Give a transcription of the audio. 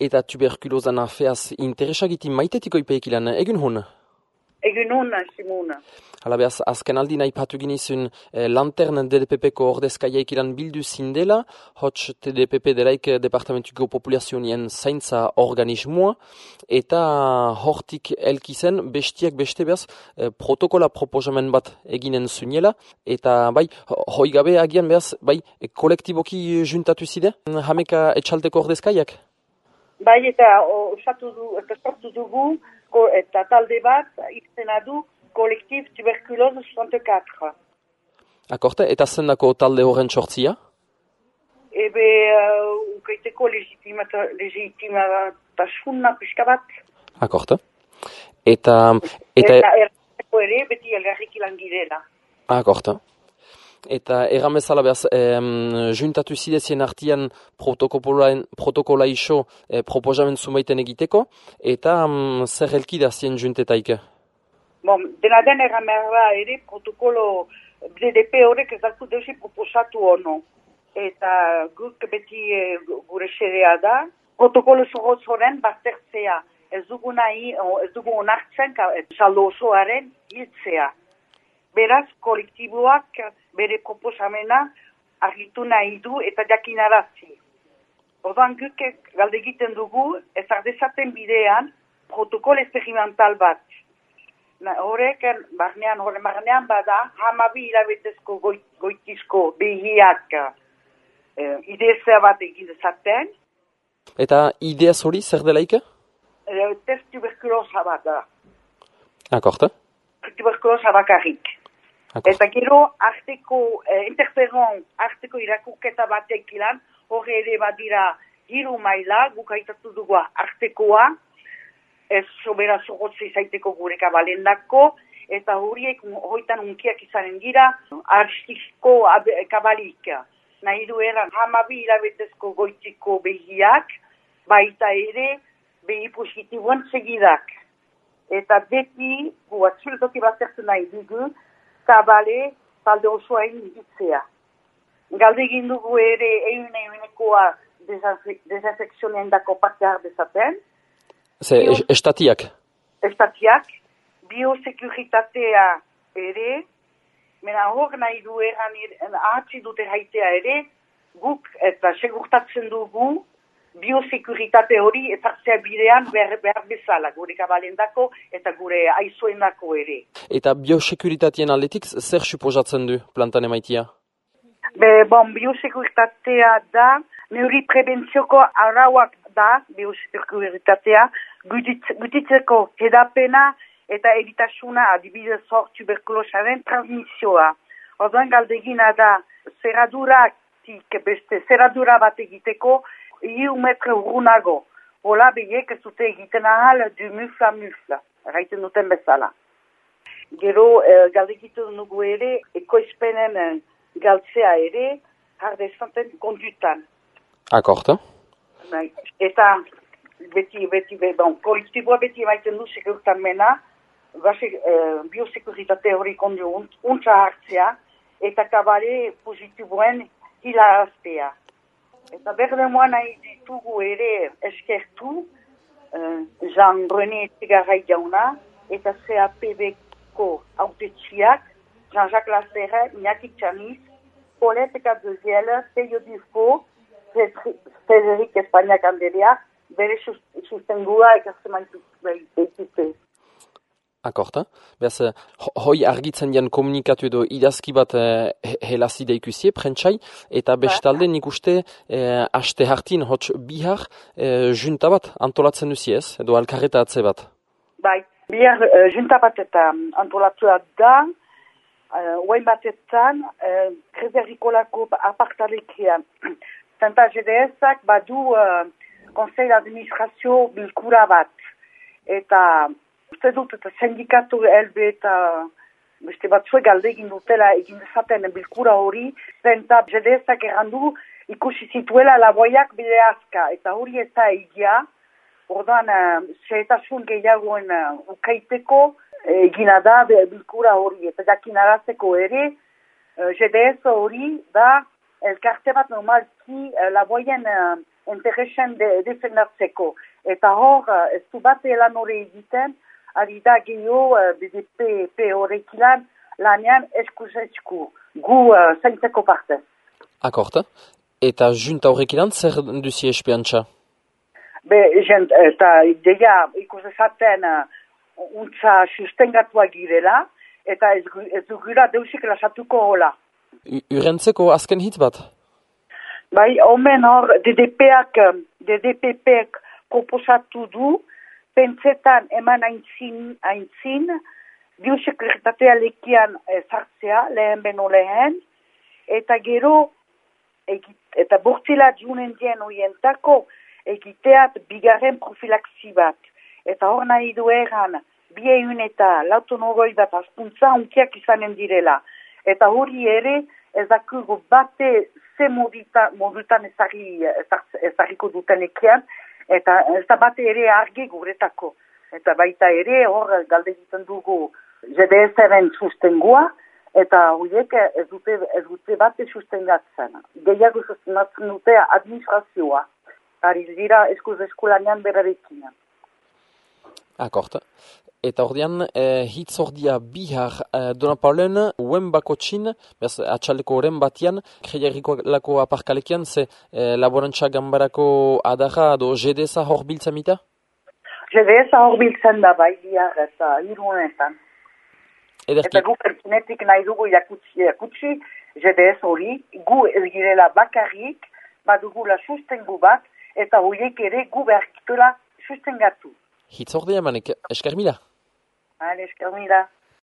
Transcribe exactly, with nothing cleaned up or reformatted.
eta tuberkulozan afeaz interesagiti maitetiko ipeekilan, egun hun? Egun hun, Simona. Hala behaz, azken aldi nahi patu ginizun eh, Lantern D D P P-ko ordezkaia ikilan bildu zindela, hots T D P P delaik departamentuko populazionien zaintza organismoa, eta hortik elkizen bestiak beste behaz eh, protokola proposamen bat eginen zuniela, eta bai, hoi gabe agian behaz, bai, kolektiboki juntatu zide, hameka etxaldeko ordezkaiak? Bai, eta osatu du, eta sortu dugu, ko, eta talde bat, izena du, kolektif tuberkulose seixanta-quatre. Akorte, eta zendako talde horren sortzia? Ebe, uh, ukaiteko legitimatasuna pixka bat. Akorte. Eta... Eta, eta errateko ere, beti elgarrik ilan girela. Akorte. Eta erramezala behaz, em, juntatu zidezien artian protokola iso eh, proposamen zumaiten egiteko, eta um, zer elkida zien juntetaik? Bon, dena den erramerra ere protokolo D D P horrek ez dalku deusi proposatu ono. Eta guk beti e, gure xerea da, protokolo zorotz horren baztertzea. Ez dugu nahi, ez dugu onartzen, saldo osoaren hiltzea. Beraz, kolektiboak bere proposamena argitu nahi du eta jakinarazi. Orduan guk galde egiten dugu, ez ardezaten bidean protokol experimental bat. Horrek, barnean, horren barnean bada, hamabi hilabetezko goit, goitizko behiak e, idezea bat egin dezaten. Eta ideaz hori zer delaik? E, test tuberkulosa bat da. Akorte. Tuberkulosa bakarrik. Akort. Eta gero, arteko, e, interferon, arteko irakuketa batek ilan, horre ere badira hiru maila, guk haitatu dugu artekoa, ez sobera zorotze izaiteko gure kabalendako, eta horiek hoitan unkiak izanen dira, arstiko kabalik. Nahi du eran hamabi hilabetezko goitiko behiak, baita ere behi positiboan segidak. Eta beti, gu atxiltoki baztertu nahi dugu, kabale talde osoa egin ditzea. Galde egin dugu ere egun egunekoa desinfekzionen dako parte hardezaten, Ze, Bio, estatiak? Estatiak, biosekuritatea ere, mena hor nahi du eran, ahatzi dute haitea ere, guk eta segurtatzen dugu biosekuritate hori ezartzea bidean behar, behar bezala, gure kabalendako eta gure aizoendako ere. Eta biosekuritatean aldetik zer suposatzen du plantan emaitia? Be, bon, biosekuritatea da, neuri prebentzioko arauak da, biosekuritatea, gutitzeko hedapena eta eritasuna adibidez hor tuberkulosaren transmisioa. Orduan galdegina da, zerraduratik beste, zerradura bat egiteko, hiru metre urrunago. Hola behiek ez dute egiten ahal du mufla mufla, gaiten duten bezala. Gero, eh, galdegitu dugu ere, ekoizpenen eh, galtzea ere, jardezaten kondutan. Akorta. Eta beti, beti, bon, kolektiboa beti emaiten du sekurtan mena, base, eh, biosekuritate hori kondu untza hartzea, eta kabale positiboen hilaraztea. Eta berdemoan nahi ditugu ere eskertu, eh, Jean-René Echegaray jauna, eta C A P B-ko autetxiak, Jean-Jacques Lasserre, Iñaki Txaniz, Paulette Capdevielle, Peio Dufo, Frédéric Espainiak Anderea, bere sustengua ekazeman dituzte. Akorta. Beaz, hoi argitzen dian komunikatu edo idazki bat eh, helazide ikusie, prentsai, eta bestalde nik uste eh, aste hartin, hots bihar, eh, junta bat antolatzen duziez, edo alkarreta atze bat. Bai, bihar uh, junta bat eta antolatua da, oain uh, batetan, uh, Krezerrikolako apartalekian. Zenta G D S-ak badu uh, Conseil d'Administrazio bilkura bat. Eta uste dut eta sindikatu helbe eta beste batzue galde egin dutela egin dezaten bilkura hori, zenta G D S-ak errandu ikusi zituela laboiak bide azka. Eta hori ez da egia, ordan uh, xeetasun gehiagoen uh, ukaiteko egina da bilkura hori. Eta jakinarazteko ere, uh, G D S hori da elkarte bat normalki uh, laboien uh, interesen de, defendatzeko. Eta hor, ez du bat elan hori egiten, ari da gehiago B D P horrekilan lanean eskuz-esku, gu uh, zaintzeko partez. Akorta. Eta junta horrekilan zer duzi espiantza? Be, jent, eta ideia ikus esaten uh, untza sustengatua girela, eta ez, ez dugura deusik lasatuko hola. Urentzeko azken hitz bat? Bai, omen hor, D D P-ak, D D P P-ek proposatu du, pentsetan eman aintzin, aintzin, biosekretatea lekian sartzea, lehen beno lehen, eta gero, egit, eta bortzila junen dien oientako, egiteat bigarren profilaksi bat. Eta hor nahi du egan, bi egun eta lautonogoi bat azpuntza unkiak izanen direla. Eta hori ere, ezakugu bate ze modutan, modutan ezagri, ezagiko duten ekean, eta ez da bate ere argi guretako. Eta baita ere, hor galde egiten dugu G D S-aren sustengua, eta horiek ez dute, ez dute bate sustengatzen. Gehiago sustengatzen dute administrazioa. Ari dira eskuz eskulanean berarekin. Akorta. Eta ordean, eh, hitz ordia bihar eh, Dona Paulen, uen bako txin, bez, atxaleko oren batian, kreiarriko lako aparkalekian, ze eh, laborantza gambarako adarra do G D S-a hor biltzen mita? G D S-a hor biltzen da bai bihar eta irunetan. Ederki. Eta gu pertinetik nahi dugu jakutsi, jakutsi G D S hori, gu ez girela bakarrik, badugula sustengu bat, eta horiek ere gu beharkitola sustengatu. Hitz ordia manek, esker mila. Vale, esker mila.